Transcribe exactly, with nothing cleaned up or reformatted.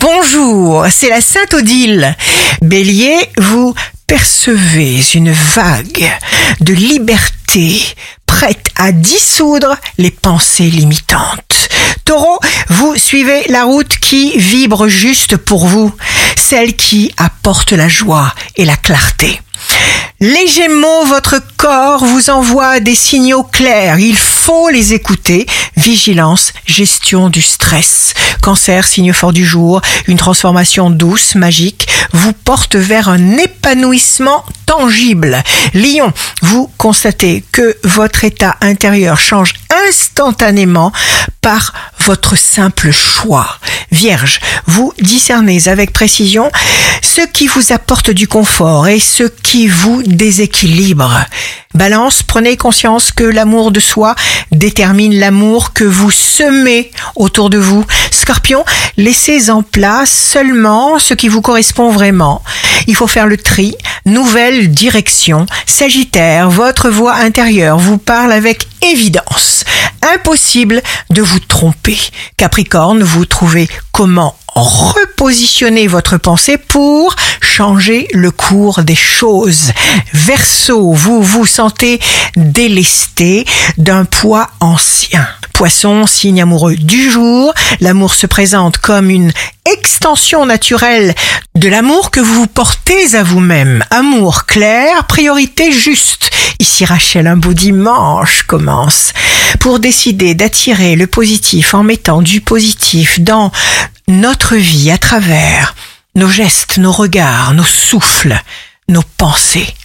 Bonjour, c'est la Sainte Odile. Bélier, vous percevez une vague de liberté prête à dissoudre les pensées limitantes. Taureau, vous suivez la route qui vibre juste pour vous, celle qui apporte la joie et la clarté. Les Gémeaux, votre corps vous envoie des signaux clairs. Il faut les écouter. Vigilance, gestion du stress. Cancer, signe fort du jour, une transformation douce, magique, vous porte vers un épanouissement tangible. Lion, vous constatez que votre état intérieur change instantanément par votre simple choix. Vierge, vous discernez avec précision ce qui vous apporte du confort et ce qui vous déséquilibre. Balance, prenez conscience que l'amour de soi détermine l'amour que vous semez autour de vous. Scorpion, laissez en place seulement ce qui vous correspond vraiment. Il faut faire le tri, nouvelle direction. Sagittaire, votre voix intérieure vous parle avec évidence. Impossible de vous tromper. Capricorne, vous trouvez comment repositionner votre pensée pour changer le cours des choses. Verseau, vous vous sentez délesté d'un poids ancien. Poisson, signe amoureux du jour, l'amour se présente comme une extension naturelle de l'amour que vous portez à vous-même. Amour clair, priorité juste. Ici Rachel, un beau dimanche commence. Pour décider d'attirer le positif en mettant du positif dans notre vie à travers nos gestes, nos regards, nos souffles, nos pensées.